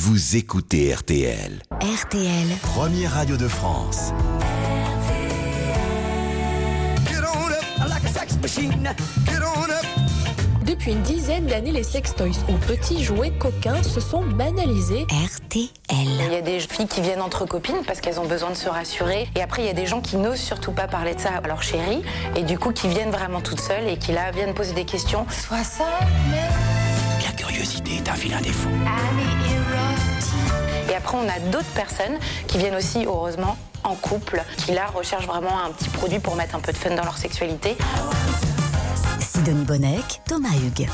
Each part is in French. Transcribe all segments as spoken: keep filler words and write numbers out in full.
vous écoutez R T L. R T L. Première radio de France. Depuis une dizaine d'années, les sextoys ou petits jouets coquins se sont banalisés. R T L. Il y a des filles qui viennent entre copines parce qu'elles ont besoin de se rassurer. Et après, il y a des gens qui n'osent surtout pas parler de ça à leur chérie. Et du coup, qui viennent vraiment toutes seules et qui là viennent poser des questions. Soit ça, mais... La curiosité est un vilain défaut. Et après, on a d'autres personnes qui viennent aussi, heureusement, en couple, qui là recherchent vraiment un petit produit pour mettre un peu de fun dans leur sexualité. Sidonie Bonnec, Thomas Hugues.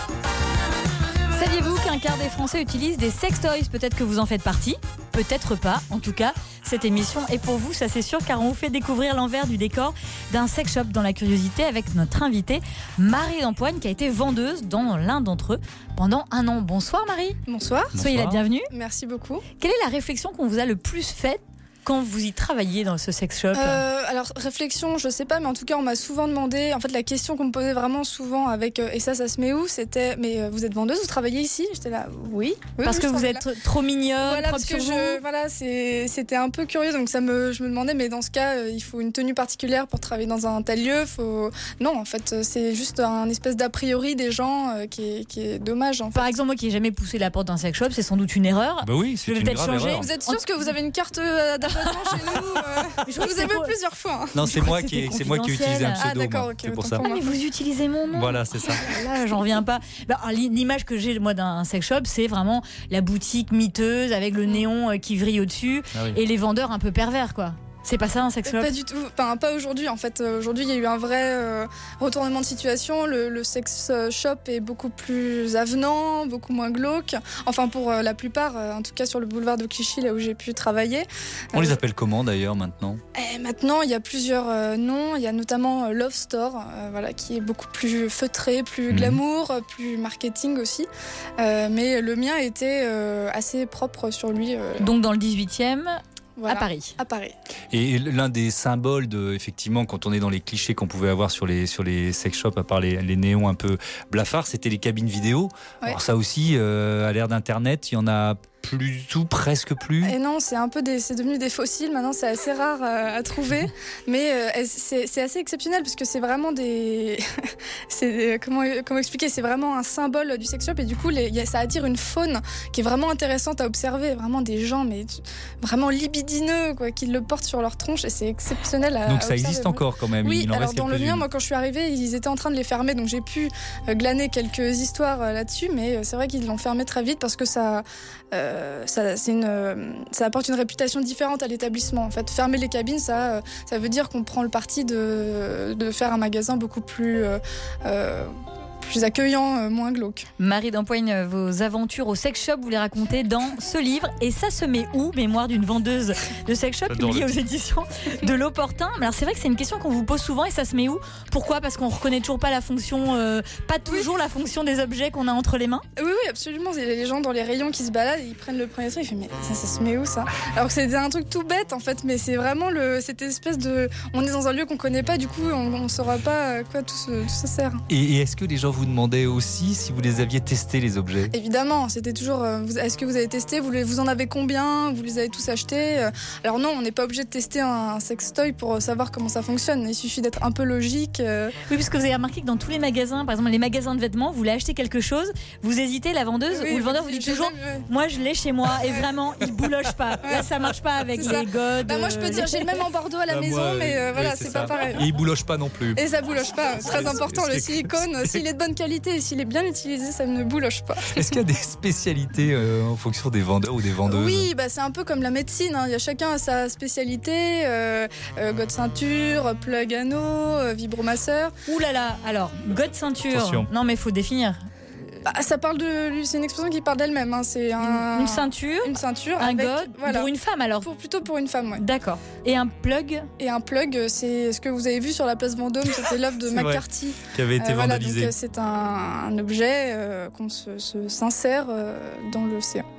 Saviez-vous qu'un quart des Français utilisent des sextoys ? Peut-être que vous en faites partie, peut-être pas. En tout cas, cette émission est pour vous, ça c'est sûr, car on vous fait découvrir l'envers du décor d'un sex shop dans la curiosité avec notre invitée Marie d'Empoigne, qui a été vendeuse dans l'un d'entre eux pendant un an. Bonsoir Marie. Bonsoir. Soyez la bienvenue. Merci beaucoup. Quelle est la réflexion qu'on vous a le plus faite quand vous y travaillez dans ce sex shop ? euh, Alors, réflexion, je sais pas, mais en tout cas, on m'a souvent demandé, en fait, la question qu'on me posait vraiment souvent avec euh, et ça, ça se met où ? C'était, mais euh, vous êtes vendeuse, vous travaillez ici ? J'étais là, oui. oui parce oui, que je vous êtes là. trop mignonne, voilà, propre parce sur que vous. je, voilà, c'est, c'était un peu curieux, donc ça me, je me demandais, mais dans ce cas, euh, il faut une tenue particulière pour travailler dans un tel lieu. Faut... Non, en fait, c'est juste un espèce d'a priori des gens euh, qui, est, qui est dommage. En fait. Par exemple, moi qui n'ai jamais poussé la porte d'un sex shop, c'est sans doute une erreur. Bah oui, c'est je vais une peut-être grave changer. erreur. Vous êtes sûr que vous avez une carte d'abonnement chez nous euh, Je crois que vous ai c'est vu pour- plusieurs fois. hein. Non, c'est Je moi crois que qui, c'était c'est moi qui ai utilisé un confidentiel. Ah, pseudo. d'accord, moi. ok, C'est pour autant ça. pour Ah, mais vous utilisez mon nom. Voilà, c'est ça. Là, j'en reviens pas. Bah, alors, l'image que j'ai moi d'un sex shop, c'est vraiment la boutique miteuse avec le néon euh, qui vrille au-dessus Ah oui. et les vendeurs un peu pervers, quoi. C'est pas ça un sex shop ? Pas du tout, enfin pas aujourd'hui en fait. Aujourd'hui il y a eu un vrai euh, retournement de situation. Le, le sex shop est beaucoup plus avenant, beaucoup moins glauque. Enfin pour euh, la plupart, euh, en tout cas sur le boulevard de Clichy, là où j'ai pu travailler. On Euh, les appelle comment d'ailleurs maintenant ? et maintenant il y a plusieurs euh, noms. Il y a notamment euh, Love Store, euh, voilà, qui est beaucoup plus feutré, plus Mhm. glamour, euh, plus marketing aussi. Euh, mais le mien était euh, assez propre sur lui. euh, Donc dans le dix-huitième, voilà, à Paris. À Paris. Et l'un des symboles de, effectivement, quand on est dans les clichés qu'on pouvait avoir sur les, sur les sex shops, à part les, les néons un peu blafards, c'était les cabines vidéo. Ouais. Alors ça aussi, euh, à l'ère d'Internet, il y en a plus du tout, presque plus. Et non, c'est un peu des, c'est devenu des fossiles. Maintenant, c'est assez rare euh, à trouver, mais euh, c'est, c'est assez exceptionnel parce que c'est vraiment des, c'est des- comment comment expliquer, c'est vraiment un symbole du sex shop et du coup, les, y a, ça attire une faune qui est vraiment intéressante à observer. Vraiment des gens, mais vraiment libidineux, quoi, qui le portent sur leur tronche et c'est exceptionnel à Donc ça observer. existe encore quand même. Oui, il en alors reste dans le quelques-unes. mien, moi quand je suis arrivée, ils étaient en train de les fermer, donc j'ai pu euh, glaner quelques histoires euh, là-dessus, mais euh, c'est vrai qu'ils l'ont fermé très vite parce que ça, euh, ça, c'est une, euh, ça apporte une réputation différente à l'établissement. En fait, fermer les cabines, ça, euh, ça veut dire qu'on prend le parti de, de faire un magasin beaucoup plus, euh, euh, plus accueillant, euh, moins glauque. Marie d'Empoigne, vos aventures au sex shop, vous les racontez dans ce livre. Et ça se met où ? Mémoire d'une vendeuse de sex shop, J'adore publié le aux éditions de L'Opportun. Alors c'est vrai que c'est une question qu'on vous pose souvent et ça se met où ? Pourquoi ? Parce qu'on reconnaît toujours pas la fonction, euh, pas toujours la fonction des objets qu'on a entre les mains. Oui, oui, absolument. Il y a les gens dans les rayons qui se baladent, ils prennent le premier truc, ils font mais ça, ça se met où ça ? Alors que c'est un truc tout bête en fait, mais c'est vraiment le, cette espèce de, on est dans un lieu qu'on connaît pas, du coup on, on saura pas à quoi tout, ce, tout ça sert. Et, et est-ce que les gens vous demandaient aussi si vous les aviez testés, les objets ? Évidemment, c'était toujours. euh, vous- Est-ce que vous avez testé ? Vous, les- vous en avez combien ? Vous les avez tous achetés ? Euh, Alors non, on n'est pas obligé de tester un, un sextoy pour euh, savoir comment ça fonctionne. Il suffit d'être un peu logique. euh. Oui, parce que vous avez remarqué que dans tous les magasins, par exemple les magasins de vêtements, vous voulez acheter quelque chose, vous hésitez, la vendeuse Oui, ou le vendeur vous dit j'ai toujours même, ouais. moi je l'ai chez moi et vraiment il bouloche pas. Là ça marche pas avec C'est ça. les godes. Bah, moi je peux euh, dire, j'ai le même en Bordeaux à la Bah, maison, moi, mais euh, oui, voilà, c'est c'est ça. pas pareil. Et ils boulochent pas non plus. Et ça bouloche pas, très C'est- important. c'est- Le silicone, s'il est de bonne qualité et s'il est bien utilisé, ça ne bouloche pas. Est-ce qu'il y a des spécialités euh, en fonction des vendeurs ou des vendeuses ? Oui, bah c'est un peu comme la médecine. Hein. Il y a chacun a sa spécialité. Euh, euh, God ceinture, plug anneau, euh, vibromasseur. Ouh là là, alors, god ceinture. Attention. Non mais il faut définir. Bah, ça parle de, c'est une expression qui parle d'elle-même. Hein. C'est un, Une ceinture, une ceinture, un avec, god voilà, pour une femme alors. pour, plutôt pour une femme. Ouais. D'accord. Et un plug. Et un plug, c'est ce que vous avez vu sur la place Vendôme. C'était l'œuvre de C'est vrai. McCarthy. Qui avait été Euh, voilà, vandalisé. donc, euh, c'est un, un objet euh, qu'on se, se s'insère euh, dans l'océan.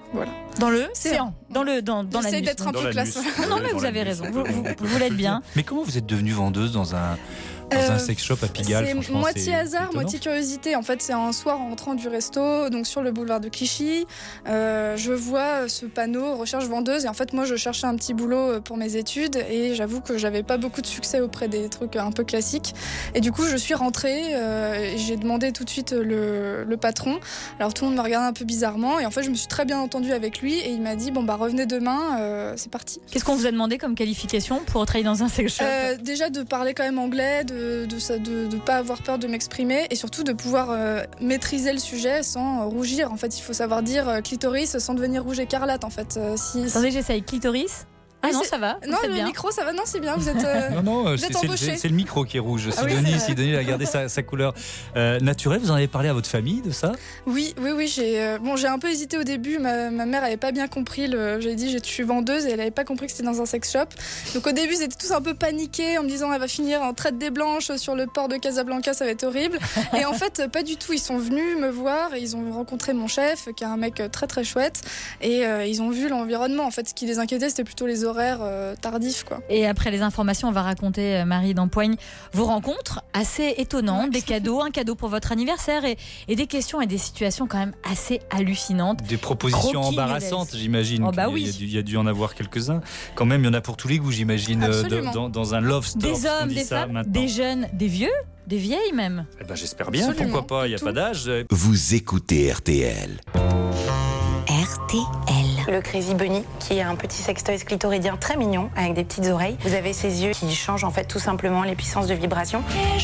Voilà. Dans le C'est séant, dans le dans dans J'essaie l'anus. d'être un Dans peu l'anus. classe. Non, non, mais Dans vous avez l'anus. raison. Vous, vous, vous l'êtes bien. Mais comment vous êtes devenue vendeuse dans un, dans Euh, un sex shop à Pigalle? C'est Franchement, moitié c'est hasard, étonnant. moitié curiosité. En fait, c'est un soir en rentrant du resto, donc sur le boulevard de Clichy. Euh, je vois ce panneau recherche vendeuse. Et en fait, moi, je cherchais un petit boulot pour mes études. Et j'avoue que j'avais pas beaucoup de succès auprès des trucs un peu classiques. Et du coup, je suis rentrée. Euh, et j'ai demandé tout de suite le, le patron. Alors, tout le monde me regardait un peu bizarrement. Et en fait, je me suis très bien entendue avec lui. Et il m'a dit, bon, bah, revenez demain. Euh, c'est parti. Qu'est-ce qu'on vous a demandé comme qualification pour travailler dans un sex shop? Euh, déjà de parler quand même anglais, de de ça, de, de pas avoir peur de m'exprimer et surtout de pouvoir euh, maîtriser le sujet sans euh, rougir. En fait, il faut savoir dire euh, clitoris sans devenir rouge écarlate. En fait, euh, si. Attendez, j'essaye clitoris. Ah Oui, non, c'est- ça va. vous Non, faites le bien. micro, ça va. Non, c'est bien. Vous êtes. euh, Non, non, Vous c'est êtes c'est- embauché. c'est- c'est le micro qui est rouge. Ah oui, Sidonie, c'est vrai. Sidonie a gardé sa, sa couleur euh, naturelle. Vous en avez parlé à votre famille de ça? Oui, oui, oui. J'ai euh, bon, j'ai un peu hésité au début. Ma, ma mère avait pas bien compris. Le... J'ai dit, je suis vendeuse et elle avait pas compris que c'était dans un sex shop. Donc au début, ils étaient tous un peu paniqués en me disant, elle va finir en traite des blanches sur le port de Casablanca, ça va être horrible. Et en fait, pas du tout. Ils sont venus me voir et ils ont rencontré mon chef, qui est un mec très très chouette. Et euh, ils ont vu l'environnement. En fait, ce qui les inquiétait, c'était plutôt les horaires euh, tardifs, quoi. Et après les informations, on va raconter, euh, Marie d'Empoigne, vos rencontres assez étonnantes, des cadeaux, un cadeau pour votre anniversaire et, et des questions et des situations quand même assez hallucinantes. Des propositions Croquis, embarrassantes, Mélèze. j'imagine. Oh bah qu'il y a- oui. Il y, a dû- il y a dû en avoir quelques-uns. Quand même, il y en a pour tous les goûts, j'imagine, euh, Absolument. dans, dans un love store. Des on hommes, dit des ça femmes, maintenant. des jeunes, des vieux, des vieilles même. Eh ben, j'espère bien, Absolument. pourquoi pas, il n'y a Tout. pas d'âge. Vous écoutez R T L. R T L. Le Crazy Bunny, qui est un petit sextoy clitoridien très mignon, avec des petites oreilles. Vous avez ses yeux qui changent en fait tout simplement les puissances de vibration.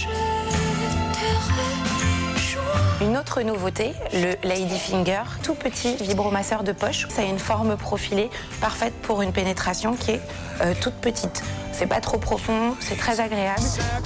Une autre nouveauté, le Ladyfinger, tout petit vibromasseur de poche. Ça a une forme profilée, parfaite pour une pénétration qui est euh, toute petite. C'est pas trop profond, c'est très agréable.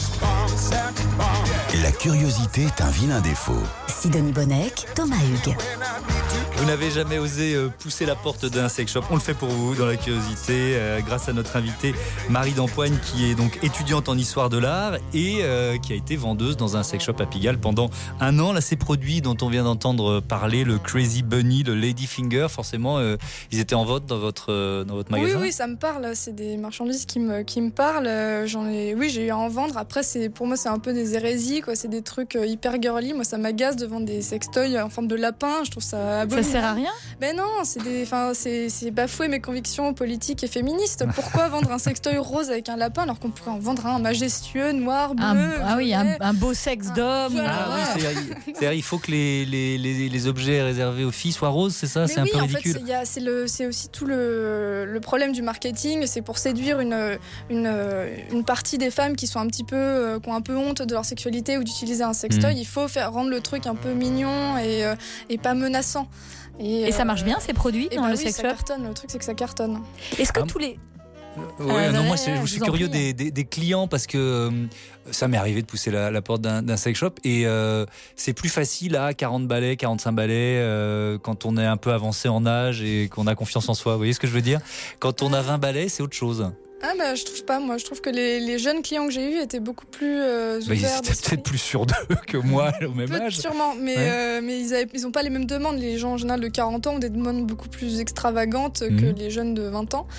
La curiosité est un vilain défaut. Sidonie Bonnec, Thomas Hugues. Vous n'avez jamais osé euh, pousser la porte d'un sex shop. On le fait pour vous dans la curiosité, euh, grâce à notre invitée Marie d'Empoigne, qui est donc étudiante en histoire de l'art et euh, qui a été vendeuse dans un sex shop à Pigalle pendant un an. Là, ces produits dont on vient d'entendre parler, le Crazy Bunny, le Ladyfinger, forcément, euh, ils étaient en vente dans votre, euh, dans votre Oui, magasin. oui, ça me parle. C'est des marchandises qui me, qui me parlent. Euh, J'en ai, oui, j'ai eu à en vendre. Après, c'est, pour moi, c'est un peu des hérésies, quoi. C'est des trucs euh, hyper girly. Moi, ça m'agace de vendre des sextoys en forme de lapin. Je trouve ça Ça abominable. sert à rien. Ben non, c'est des, enfin, c'est, c'est bafouer mes convictions politiques et féministes. Pourquoi vendre un sextoy rose avec un lapin alors qu'on pourrait en vendre un majestueux, noir, bleu, Un, ah oui, un, violet. un beau sexe d'homme. Voilà. Ah oui, Ouais. c'est- c'est-à-dire il faut que les, les, les, les objets réservés aux filles soient roses, c'est ça? Mais C'est oui, un peu en fait, ridicule. c'est, il y a- c'est, le, c'est aussi tout le, le problème du marketing. C'est pour séduire une, une, une partie des femmes qui sont un petit peu, euh, qui ont un peu honte de leur sexualité ou d'utiliser un sextoy. Mm. Il faut faire rendre le truc un peu mignon et, euh, et pas menaçant. Et ça marche bien ces produits Et dans bah le oui, sex ça shop. cartonne. Le truc, c'est que ça cartonne. Est-ce que Ah, tous les Ouais, Euh, non, ouais, moi je, ouais, je je suis vous en curieux prie. des, des- des clients parce que euh, ça m'est arrivé de pousser la, la porte d'un d'un sex shop et euh, c'est plus facile à quarante balais, quarante-cinq balais euh, quand on est un peu avancé en âge et qu'on a confiance en soi. Vous voyez ce que je veux dire? Quand on a vingt balais, c'est autre chose. Ah bah je trouve pas, moi je trouve que les, les jeunes clients que j'ai eus étaient beaucoup plus euh, Bah, ils ouverts étaient d'esprit. peut-être plus sûrs d'eux que moi au même Peut- âge. Sûrement, mais, Ouais. euh, mais ils, avaient, ils ont pas les mêmes demandes. Les gens en général de quarante ans ont des demandes beaucoup plus extravagantes que Mhm. les jeunes de vingt ans.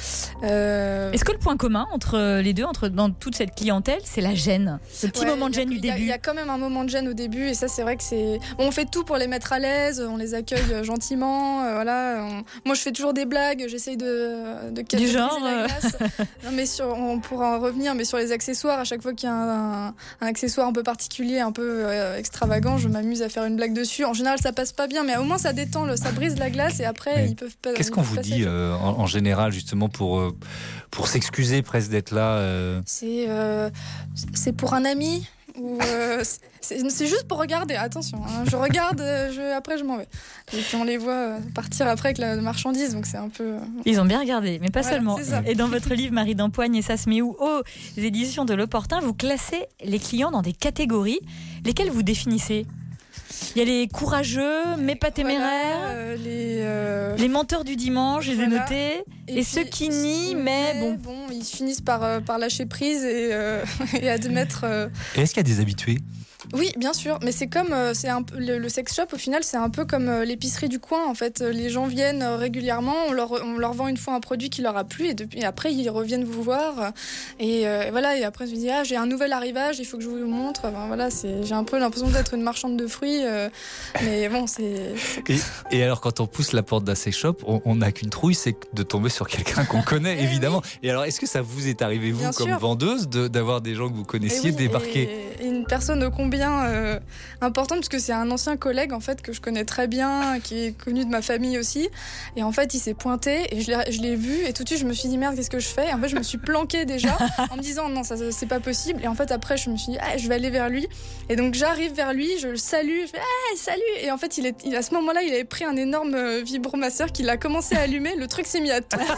Euh, Est-ce que le point commun entre les deux, entre dans toute cette clientèle, c'est la gêne, le petit ouais, moment de il y a- gêne du il y a- début? Il y a quand même un moment de gêne au début, et ça c'est vrai que c'est. Bon, on fait tout pour les mettre à l'aise, on les accueille euh, gentiment, euh, voilà. on- Moi je fais toujours des blagues, j'essaye de de, de Du briser genre, la euh. glace. Non mais sur, on pourra en revenir, mais sur les accessoires, à chaque fois qu'il y a un, un- un accessoire un peu particulier, un peu euh, extravagant, je m'amuse à faire une blague dessus. En général ça passe pas bien, mais au moins ça détend, le- ça brise la glace, et après Oui. ils peuvent pas. Qu'est-ce ils qu'on peuvent vous passer à dit autre chose. euh, en, en général justement pour, euh, pour s'excuser presque d'être là euh, C'est euh, c'est pour un ami ou euh, c'est c'est juste pour regarder. Attention, hein, je regarde, euh, je, après je m'en vais. Et puis on les voit euh, partir après avec la marchandise, donc c'est un peu. euh, Ils ont bien regardé, mais pas Voilà, seulement. c'est ça. Et dans votre livre, Marie d'Empoigne, et ça se met où? Aux éditions de L'Opportun, vous classez les clients dans des catégories. Lesquelles vous définissez? Il y a les courageux, mais pas téméraires. Voilà, euh, les, euh... les menteurs du dimanche, je les voilà. ai notés. Et, et puis, ceux qui nient, mais, mais bon. bon. Ils finissent par, euh, par lâcher prise et, euh, et admettre. Euh... Et est-ce qu'il y a des habitués ? Oui, bien sûr, mais c'est comme euh, c'est un peu, le, le sex shop, au final, c'est un peu comme euh, l'épicerie du coin. En fait, les gens viennent euh, régulièrement, on leur, on leur vend une fois un produit qui leur a plu, et, depuis, et après ils reviennent vous voir. Et, euh, et voilà, et après je me dis ah j'ai un nouvel arrivage, il faut que je vous montre. Enfin, voilà, c'est, j'ai un peu l'impression d'être une marchande de fruits, euh, mais bon, c'est. c'est... Et, et alors, quand on pousse la porte d'un sex shop, on n'a qu'une trouille, c'est de tomber sur quelqu'un qu'on connaît, évidemment. Oui. Et alors, est-ce que ça vous est arrivé vous, bien comme sûr. vendeuse, de, d'avoir des gens que vous connaissiez oui, débarquer et, et une personne ô combien Euh, importante, parce que c'est un ancien collègue en fait que je connais très bien, qui est connu de ma famille aussi, et en fait il s'est pointé et je l'ai, je l'ai vu et tout de suite je me suis dit merde qu'est-ce que je fais, et en fait je me suis planquée déjà en me disant non ça c'est pas possible, et en fait après je me suis dit ah, je vais aller vers lui, et donc j'arrive vers lui, je le salue, je fais ah salut, et en fait il est, il, à ce moment-là il avait pris un énorme vibromasseur qu'il a commencé à allumer, le truc s'est mis à tourner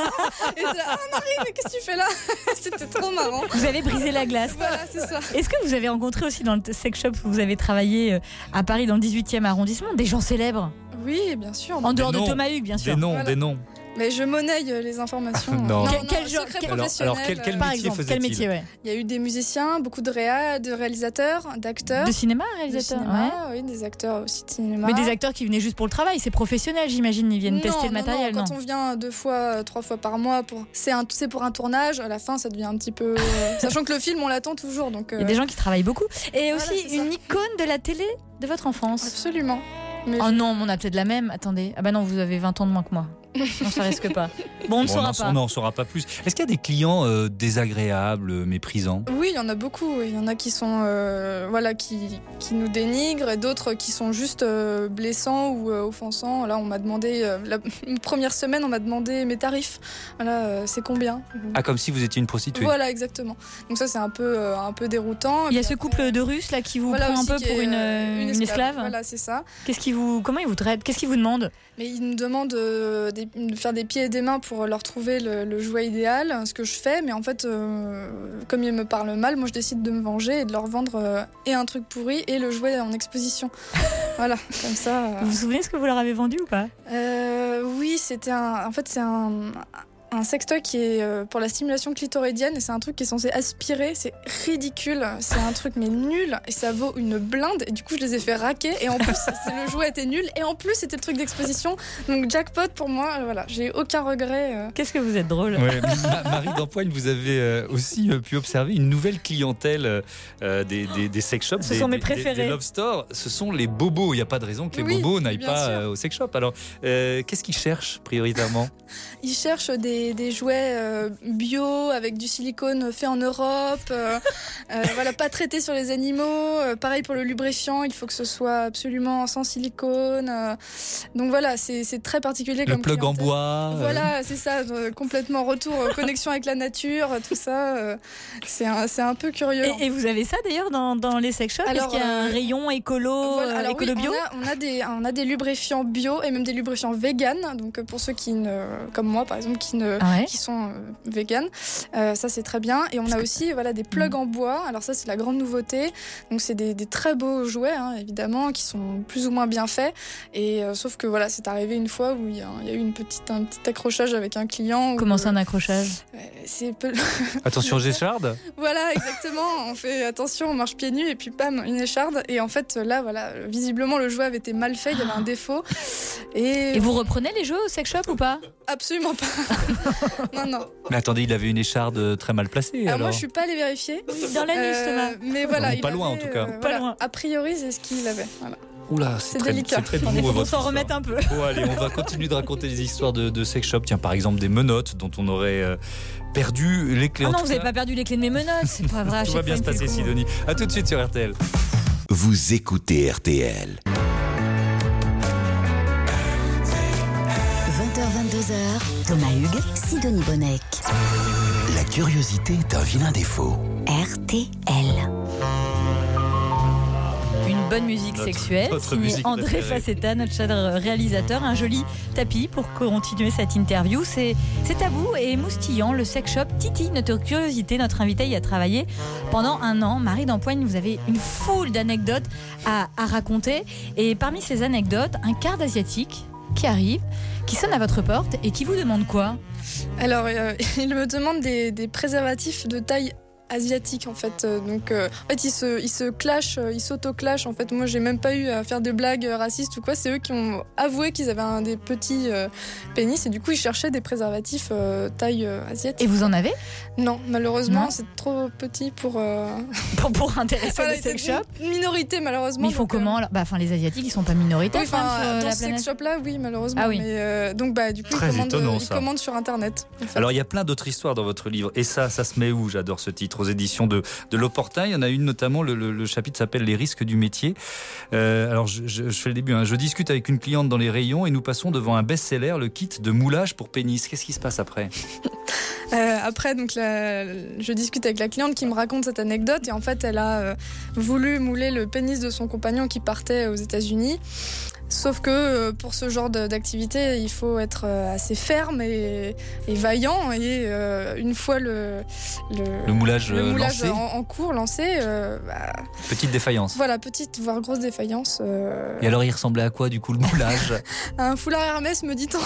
et je dis ah Marie mais qu'est-ce que tu fais là c'était trop marrant. Vous avez brisé la glace. Voilà, c'est ça. Est-ce que vous avez rencontré aussi dans le sex shop où vous avez travaillé à Paris dans le dix-huitième arrondissement des gens célèbres? Oui, bien sûr. En dehors de Thomas Hugues, bien sûr. Des noms, voilà. des noms. Mais je monnaie les informations. non. non, quel, non, quel genre quel, alors, alors quel, quel par métier exemple, faisait-il? Quel métier, ouais. Il y a eu des musiciens, beaucoup de réa, de réalisateurs, d'acteurs. De cinéma, réalisateurs. De cinéma, ouais. Oui, des acteurs aussi de cinéma. Mais des acteurs qui venaient juste pour le travail, c'est professionnel, j'imagine, ils viennent non, tester le non, matériel. Non, non, quand on vient deux fois, trois fois par mois, pour... c'est, un... c'est pour un tournage, à la fin ça devient un petit peu. Sachant que le film on l'attend toujours. Donc, euh... Il y a des gens qui travaillent beaucoup. Et voilà, aussi une icône de la télé de votre enfance. Absolument. Mais oh je... non, on a peut-être la même. Attendez. Ah bah non, vous avez vingt ans de moins que moi. Non, ça risque pas. Bon, on ne bon, saura pas. On n'en saura pas plus. Est-ce qu'il y a des clients euh, désagréables, méprisants? Oui, il y en a beaucoup. Il y en a qui sont, euh, voilà, qui, qui nous dénigrent, et d'autres qui sont juste euh, blessants ou euh, offensants. Là, on m'a demandé, euh, la première semaine, on m'a demandé mes tarifs. Voilà, euh, c'est combien? Ah, comme si vous étiez une prostituée. Voilà, exactement. Donc ça, c'est un peu, euh, un peu déroutant. Il y a ce couple de Russes là qui vous voilà, prend un peu pour une, une, une esclave. Voilà, c'est ça. Qu'est-ce qui vous, comment ils vous traitent? Qu'est-ce qu'ils vous demandent? Mais ils nous demandent euh, des, de faire des pieds et des mains pour leur trouver le, le jouet idéal, ce que je fais. Mais en fait, euh, comme ils me parlent mal, moi je décide de me venger et de leur vendre euh, et un truc pourri et le jouet en exposition. Voilà, comme ça. Euh... Vous vous souvenez ce que vous leur avez vendu ou pas? euh, Oui, c'était un. En fait, c'est un. Un sextoy qui est pour la stimulation clitoridienne, et c'est un truc qui est censé aspirer, c'est ridicule, c'est un truc mais nul, et ça vaut une blinde, et du coup je les ai fait raquer, et en plus le jouet était nul, et en plus c'était le truc d'exposition, donc jackpot pour moi, voilà, j'ai aucun regret. Qu'est-ce que vous êtes drôle. Ouais, Marie d'Empoigne, vous avez aussi pu observer une nouvelle clientèle euh, des, des, des sex shops, ce des, sont mes des, préférés. Des, des love stores, ce sont les bobos, il n'y a pas de raison que les oui, bobos n'aillent pas sûr. au sex shop. Alors euh, qu'est-ce qu'ils cherchent prioritairement? Ils cherchent des, des jouets euh, bio avec du silicone fait en Europe, euh, euh, voilà, pas traités sur les animaux. Euh, pareil pour le lubrifiant, il faut que ce soit absolument sans silicone. Euh, donc voilà, c'est, c'est très particulier. Le comme plug clientèle. En bois. Voilà, c'est ça, euh, complètement retour, euh, connexion avec la nature, tout ça. Euh, c'est, un, c'est un peu curieux. Et, et vous avez ça d'ailleurs dans, dans les sex shops? Est-ce qu'il y a un euh, rayon écolo, voilà, alors, écolo oui, bio? on a, on, a des, on a des lubrifiants bio et même des lubrifiants vegan. Donc pour ceux qui ne, comme moi par exemple, qui, ne, ah ouais qui sont euh, vegan, euh, ça c'est très bien. Et on a aussi voilà, des plugs mmh. en bois. Alors ça c'est la grande nouveauté. Donc c'est des, des très beaux jouets hein, évidemment, qui sont plus ou moins bien faits. Et euh, sauf que voilà, c'est arrivé une fois où il y, y a eu une petite, un petit accrochage avec un client. Comment c'est euh, un accrochage? euh, c'est peu... Attention aux échardes. Voilà, exactement. On fait attention, on marche pieds nus et puis bam, une écharde. Et en fait là, voilà, visiblement le jouet avait été mal fait, il y avait un défaut. Et, et vous reprenez les jeux au sex shop ou pas? Absolument pas. Non, non. Mais attendez, il avait une écharde très mal placée. Alors, alors. moi, je suis pas allée vérifier. Oui, dans la nuit, euh, mais voilà, pas il loin avait, en tout cas. Euh, pas voilà, loin. a priori, c'est ce qu'il avait. Voilà. Oula, c'est, c'est très, délicat. C'est très Il faut douloureux. qu'on s'en remette un peu. Bon, allez, on va continuer de raconter des histoires de, de sex shop. Tiens, par exemple, des menottes dont on aurait euh, perdu les clés. Ah en non, tout vous cas. n'avez pas perdu les clés de mes menottes, c'est pas vrai. Tout va bien se passer, Sidonie. A tout de suite sur R T L. Vous écoutez R T L. vingt heures vingt-deux heures, Thomas Hugues, Sidonie Bonnec. La curiosité est un vilain défaut. R T L. Une bonne musique Notre- sexuelle. notre Signé musique André préférée. Facetta, notre cher réalisateur. Un joli tapis pour continuer cette interview. C'est, c'est tabou et moustillant. Le sex shop titille notre curiosité. Notre invité y a travaillé pendant un an. Marie d'Empoigne, vous avez une foule d'anecdotes à, à raconter. Et parmi ces anecdotes, un quart d'asiatique qui arrive, qui sonne à votre porte et qui vous demande quoi ? Alors, euh, il me demande des, des préservatifs de taille asiatique en fait. Euh, donc, euh, en fait, ils se, ils se clashent, euh, ils s'auto-clashent. En fait, moi, j'ai même pas eu à faire de blagues euh, racistes ou quoi. C'est eux qui ont avoué qu'ils avaient un des petits euh, pénis et du coup, ils cherchaient des préservatifs euh, taille euh, asiatique. Et vous en avez ? Non, malheureusement, Non. c'est trop petit pour. Euh... pour, pour intéresser Voilà, le sex c'est shop. une minorité malheureusement. Mais ils font donc, euh, comment alors ? Bah, enfin, les Asiatiques, ils sont pas minoritaires Oui, quand même, enfin, sur dans la ce sex planète. shop là, oui, malheureusement. Ah oui. Mais, euh, donc, bah, du coup, Très ils commandent, étonnant, ils ça. commandent sur internet. En fait. Alors il y a plein d'autres histoires dans votre livre et ça, ça se met où ? J'adore ce titre, aux éditions de, de l'Opportun. Il y en a une notamment, le, le, le chapitre s'appelle Les risques du métier. Euh, alors je, je, je fais le début, hein. Je discute avec une cliente dans les rayons et nous passons devant un best-seller, le kit de moulage pour pénis. Qu'est-ce qui se passe après ? Euh, après, donc, la- je discute avec la cliente qui me raconte cette anecdote et en fait, elle a euh, voulu mouler le pénis de son compagnon qui partait aux États-Unis. Sauf que euh, pour ce genre de- d'activité, il faut être euh, assez ferme et, et vaillant. Et euh, une fois le, Le moulage, le euh, moulage lancé, en, en cours lancé, euh, bah, petite défaillance. voilà, petite voire grosse défaillance. euh, Et alors il ressemblait à quoi du coup le moulage ? un foulard Hermès, me dit-on.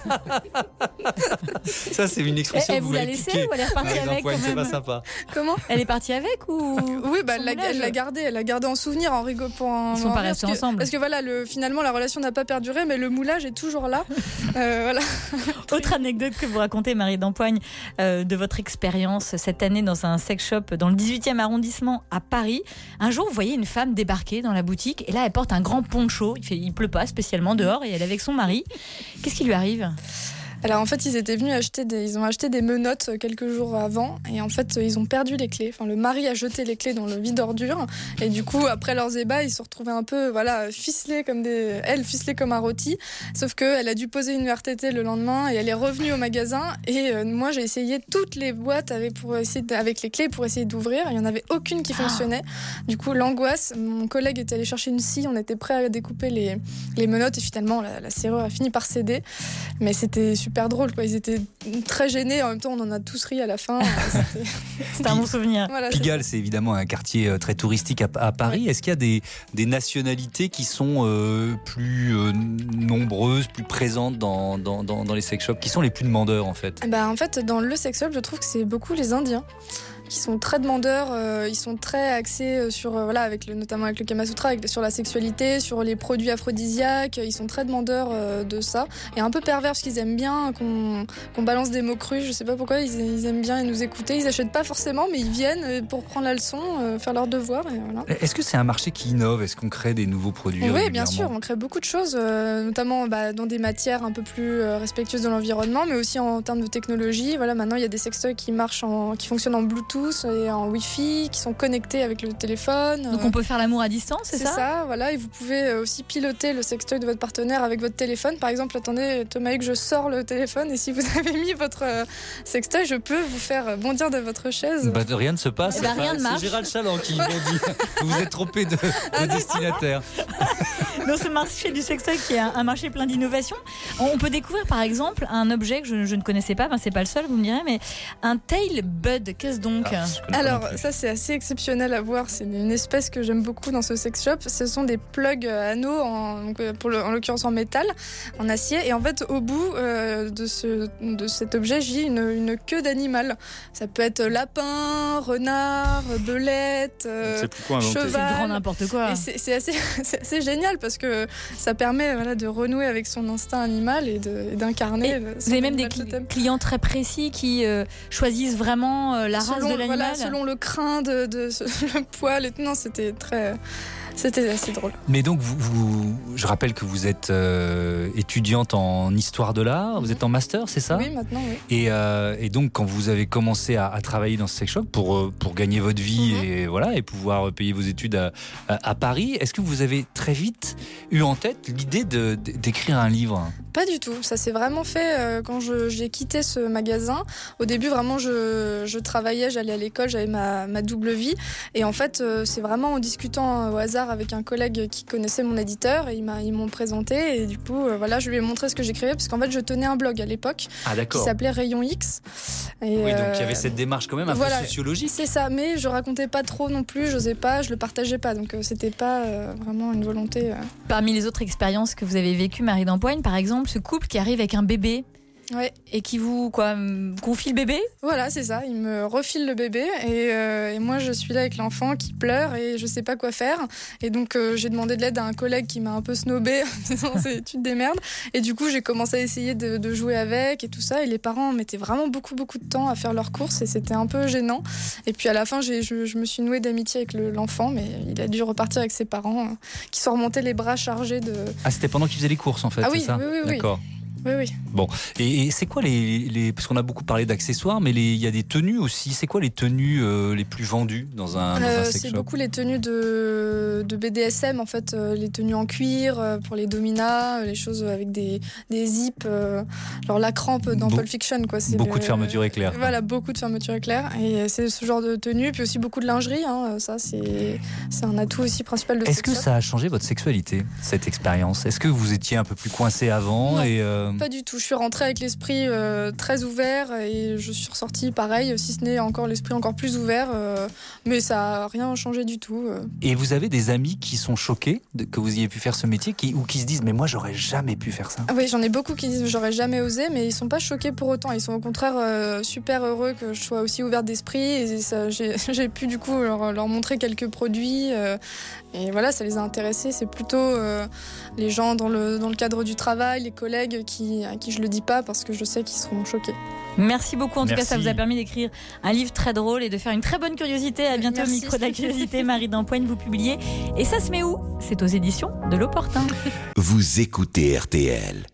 Ça c'est une Et, expression et que vous vous la m'avez laissez piquée. ou elle est repartie Marie avec d'Empoigne, quand c'est pas même ? sympa. Comment Elle est partie avec ou Oui, bah, son elle l'a moulage elle l'a gardé, elle l'a gardé en souvenir, en rigolo pour en. Ils sont en pas rire, restés parce que- ensemble. Parce que voilà, le, finalement, la relation n'a pas perduré, mais le moulage est toujours là. Euh, voilà. Autre anecdote que vous racontez, Marie d'Empoigne, euh, de votre expérience cette année dans un sex shop dans le dix-huitième arrondissement à Paris. Un jour, vous voyez une femme débarquer dans la boutique et là, elle porte un grand poncho. Il fait, il pleut pas spécialement dehors et elle est avec son mari. Qu'est-ce qui lui arrive ? Alors en fait, ils étaient venus acheter des, ils ont acheté des menottes quelques jours avant et en fait, ils ont perdu les clés. Enfin, le mari a jeté les clés dans le vide ordure et du coup, après leurs ébats, ils se retrouvaient un peu, voilà, ficelés comme des, elle ficelée comme un rôti. Sauf que elle a dû poser une R T T le lendemain et elle est revenue au magasin et euh, moi, j'ai essayé toutes les boîtes avec pour essayer de- avec les clés pour essayer d'ouvrir. Il y en avait aucune qui fonctionnait. Du coup, l'angoisse. Mon collègue était allé chercher une scie. On était prêt à découper les les menottes et finalement, la, la serrure a fini par céder. Mais c'était super drôle, quoi. Ils étaient très gênés. En même temps, on en a tous ri à la fin. C'était- C'est un bon souvenir. voilà, c'est- Pigalle, c'est évidemment un quartier euh, très touristique à, à Paris. Est-ce qu'il y a des, des nationalités qui sont euh, plus euh, nombreuses, plus présentes dans, dans, dans, dans les sex shops ? Qui sont les plus demandeurs en fait ? Bah, en fait, dans le sex shop, je trouve que c'est beaucoup les Indiens qui sont très demandeurs, euh, ils sont très axés sur, euh, voilà, avec le, notamment avec le Kama Sutra, avec, sur la sexualité, sur les produits aphrodisiaques, ils sont très demandeurs euh, de ça. Et un peu pervers parce qu'ils aiment bien qu'on qu'on balance des mots crus, je sais pas pourquoi, ils, ils aiment bien nous écouter, ils achètent pas forcément, mais ils viennent euh, pour prendre la leçon, euh, faire leur devoir, et voilà. Est-ce que c'est un marché qui innove ? Est-ce qu'on crée des nouveaux produits Oui, bien régulièrement ? sûr, on crée beaucoup de choses, euh, notamment bah, dans des matières un peu plus euh, respectueuses de l'environnement, mais aussi en termes de technologie. Voilà, maintenant, il y a des sextoys qui marchent, en, qui fonctionnent en Bluetooth et en Wi-Fi, qui sont connectés avec le téléphone. Donc on peut faire l'amour à distance, c'est C'est ça, ça, voilà, et vous pouvez aussi piloter le sextoy de votre partenaire avec votre téléphone. Par exemple, attendez, Thomas, que je sors le téléphone et si vous avez mis votre euh, sextoy, je peux vous faire bondir de votre chaise. Bah, rien ne se passe. Eh ben, rien ne marche. C'est Gérald Chaland qui l'ont dit. Vous vous êtes trompé de, de destinataire. Dans ce marché du sextoy qui est un, un marché plein d'innovations, on peut découvrir par exemple un objet que je, je ne connaissais pas, ben c'est pas le seul, vous me direz, mais un tail bud, qu'est-ce donc ? Ah, je connais pas Alors non plus. ça c'est assez exceptionnel à voir, c'est une espèce que j'aime beaucoup dans ce sex shop, ce sont des plugs anneaux, en, donc, pour le, en l'occurrence en métal, en acier, et en fait au bout euh, de, ce, de cet objet j'ai une, une queue d'animal. Ça peut être lapin, renard, belette, euh, C'est plus quoi inventer. cheval. C'est grand n'importe quoi. Et c'est c'est assez, c'est assez génial parce que ça permet voilà, de renouer avec son instinct animal et de- et d'incarner. Et le- son Vous avez même des animal cli- totem. clients très précis qui euh, choisissent vraiment euh, la race selon, de l'animal. voilà, selon le crin, de, de- le poil et tout. Non, c'était très. C'était assez drôle. Mais donc, vous, vous- je rappelle que vous êtes euh, étudiante en histoire de l'art, vous êtes en master, c'est ça ? Oui, maintenant, oui. Et, euh, et donc, quand vous avez commencé à, à travailler dans ce sex shop pour, euh, pour gagner votre vie Mhm. et, voilà, et pouvoir payer vos études à, à, à Paris, est-ce que vous avez très vite eu en tête l'idée de, d'écrire un livre ? Pas du tout. Ça s'est vraiment fait euh, quand je- j'ai quitté ce magasin. Au début, vraiment, je, je travaillais, j'allais à l'école, j'avais ma, ma double vie. Et en fait, euh, c'est vraiment en discutant euh, au hasard hasard avec un collègue qui connaissait mon éditeur et ils, m'a, ils m'ont présenté et du coup euh, voilà, je lui ai montré ce que j'écrivais parce qu'en fait je tenais un blog à l'époque ah, qui s'appelait Rayon X. Et, oui, donc il y avait cette démarche quand même un voilà, peu sociologique. C'est ça, mais je racontais pas trop non plus, j'osais pas, je le partageais pas, donc euh, c'était pas euh, vraiment une volonté. Euh... Parmi les autres expériences que vous avez vécues, Marie d'Empoigne, par exemple, ce couple qui arrive avec un bébé. Ouais. Et qui vous quoi, confie le bébé ? Voilà, c'est ça. Il me refile le bébé et, euh, et moi je suis là avec l'enfant qui pleure et je sais pas quoi faire. Et donc euh, j'ai demandé de l'aide à un collègue qui m'a un peu snobé en disant c'est, tu te démerdes. Et du coup j'ai commencé à essayer de, de jouer avec et tout ça. Et les parents mettaient vraiment beaucoup beaucoup de temps à faire leurs courses et c'était un peu gênant. Et puis à la fin j'ai, je, je me suis nouée d'amitié avec le, l'enfant, mais il a dû repartir avec ses parents euh, qui sont remontés les bras chargés de. Ah, c'était pendant qu'il faisait les courses en fait, ah, oui, c'est ça ? Oui, oui, oui. D'accord. Oui, oui. Bon, et, et c'est quoi les, les... Parce qu'on a beaucoup parlé d'accessoires, mais il y a des tenues aussi. C'est quoi les tenues euh, les plus vendues dans un, dans euh, un sex C'est shop ? beaucoup les tenues de, de B D S M, en fait. Euh, les tenues en cuir euh, pour les dominas, euh, les choses avec des, des zips, euh, genre la crampe dans Be- Pulp Fiction. Quoi. C'est beaucoup le, de fermetures éclair. Voilà, beaucoup de fermetures éclair. Et c'est ce genre de tenue. Puis aussi beaucoup de lingerie. Hein, ça, c'est, c'est un atout aussi principal de Est-ce sex que shop. ça a changé votre sexualité, cette expérience ? Est-ce que vous étiez un peu plus coincé avant ? Non, et euh... pas du tout. Je suis rentrée avec l'esprit euh, très ouvert et je suis ressortie pareil, si ce n'est encore l'esprit encore plus ouvert, euh, mais ça n'a rien changé du tout. Euh. Et vous avez des amis qui sont choqués de, que vous ayez pu faire ce métier qui, ou qui se disent mais moi j'aurais jamais pu faire ça ? Ah oui, j'en ai beaucoup qui disent j'aurais jamais osé, mais ils sont pas choqués pour autant. Ils sont au contraire euh, super heureux que je sois aussi ouverte d'esprit et ça, j'ai, j'ai pu du coup leur, leur montrer quelques produits euh, et voilà, ça les a intéressés. C'est plutôt euh, les gens dans le, dans le cadre du travail, les collègues qui, à qui je le dis pas parce que je sais qu'ils seront choqués. Merci beaucoup. En Merci. tout cas, ça vous a permis d'écrire un livre très drôle et de faire une très bonne curiosité. À bientôt, Merci. Micro de la curiosité. Marie d'Empoigne, vous publiez. Et ça se met où ? C'est aux éditions de L'Opportun. Vous écoutez R T L.